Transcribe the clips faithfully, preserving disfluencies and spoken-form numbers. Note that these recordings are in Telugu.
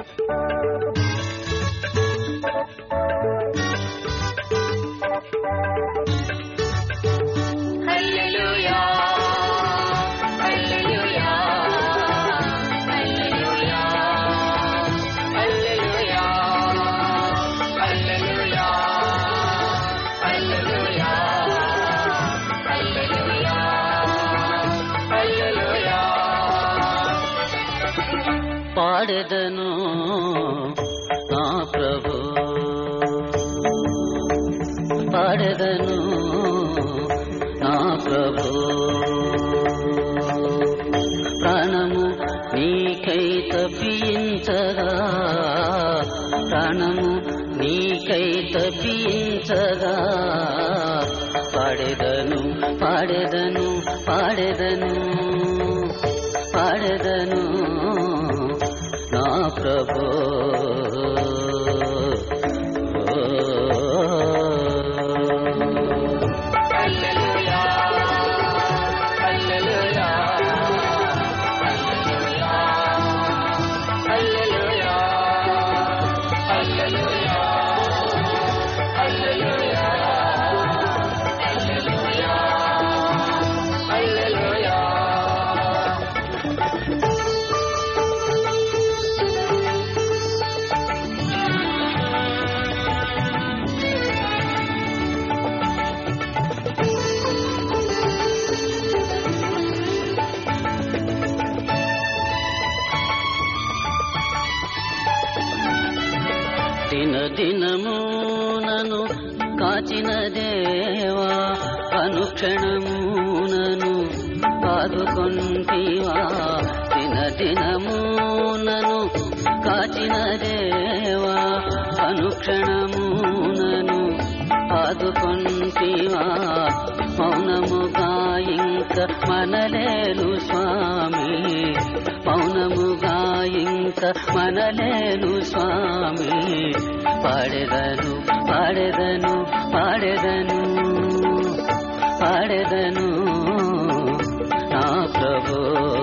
పాడెదను నా ప్రభు, పాడెదను నా ప్రభు. ప్రాణము నీకై తప్పించగా, ప్రాణము నీకై తప్పించగా, పాడెదను పాడెదను పాడెదను పాడెదను నా ప్రభు. దిన దినము నను కాచిన దేవా, అనుక్షణము నను ఆదుకొంటివా. దిన దినము నను కాచిన దేవా, అనుక్షణము నను ఆదుకొంటివా. మౌనముగా ఇంక మనలేను స్వామి, మౌనముగా ఇంక మనలేను స్వామి. పాడెదను పాడెదను పాడెదను పాడెదను నా ప్రభు.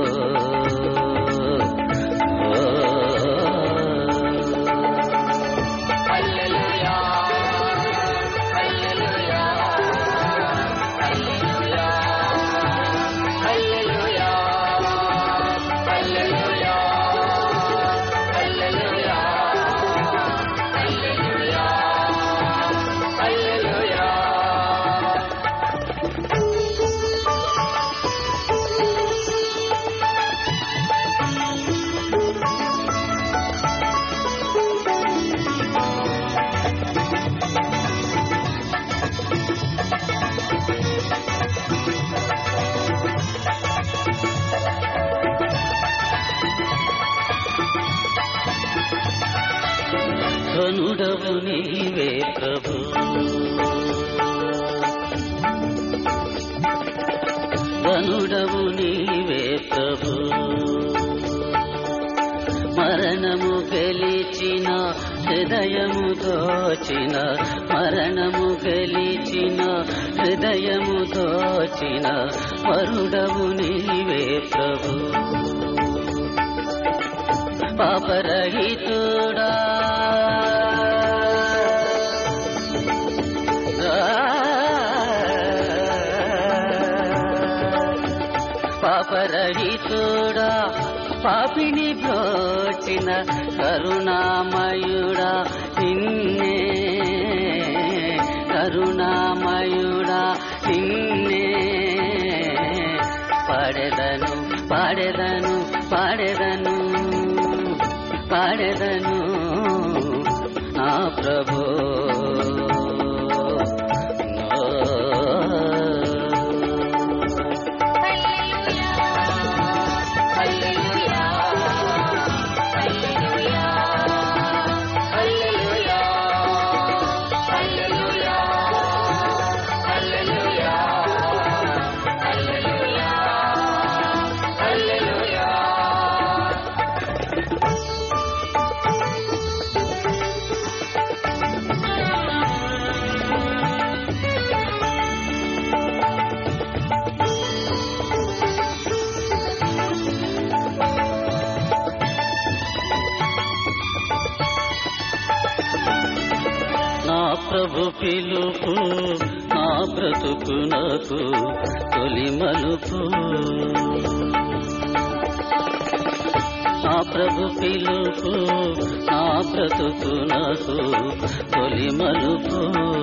ధనుడవు నీవే ప్రభు, ధనుడవు నీవే ప్రభు. మరణము గెలిచిన హృదయము దోచిన, మరణము గెలిచిన హృదయము దోచిన వరుడవు నీవే ప్రభు. పాపరహితుడా పాపరహితుడా, పాపిని బ్రోచిన కరుణామయుడా నిన్నే, కరుణామయుడా నిన్నే. పాడెదను పాడెదను పాడెదను పాడెదను నా ప్రభు. పిలుపు నా బ్రతుకునకు తొలి మలుపు. నా ప్రభు పిలుపు నా బ్రతుకునకు తొలి మలుపు.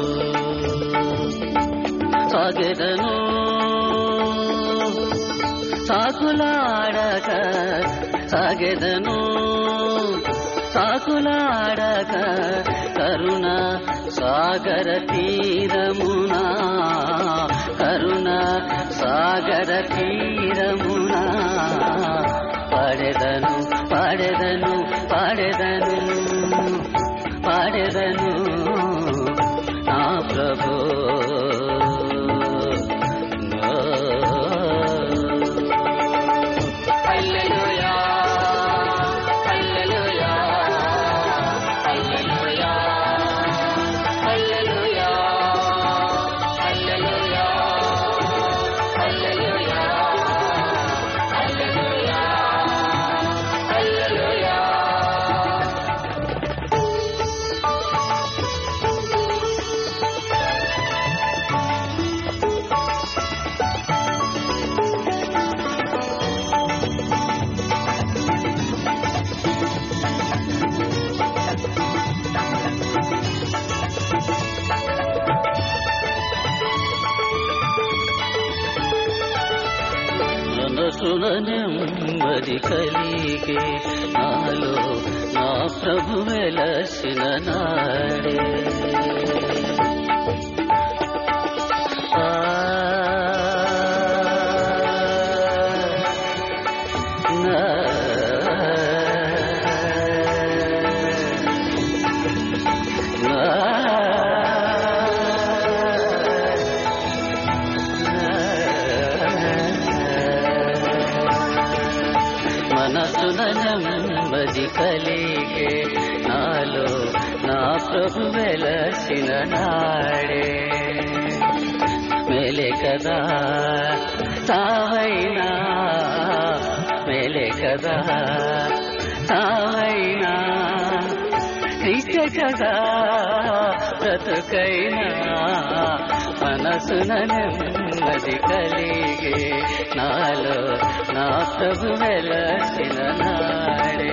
సాగెదను సాకులాడక సాగెదను సాకులాడక కరుణ సాగర తీరమునా కరుణ సాగర తీరమునా. పాడెదను పాడెదను పాడెదను పాడెదను నా ప్రభు. మనసున నెమ్మది కలిగే నాలో నా ప్రభు వెలసిన నాడే. మనసున నెమ్మది కలిగే నాలో నా ప్రభు వెలసిన నాడే. మేలే కదా సావైనా మేలే కదా సావైనా క్రీస్తు కదా బ్రతుకైనా. మనసున నెమ్మది కలిగే నాలో నా ప్రభు వెలసిన నాడే.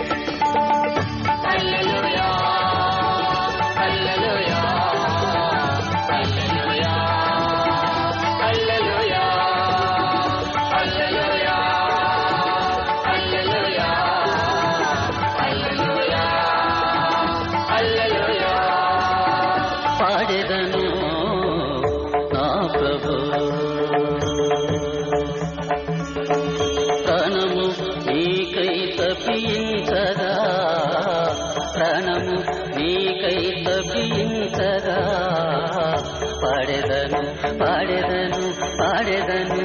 హల్లెలూయా హల్లెలూయా హల్లెలూయా హల్లెలూయా హల్లెలూయా హల్లెలూయా హల్లెలూయా హల్లెలూయా. పాడెదను నా ప్రభు. ప్రాణము నీకై తప్పించగా ప్రాణము నీకై తప్పించగా. పాడెదను పాడెదను పాడెదను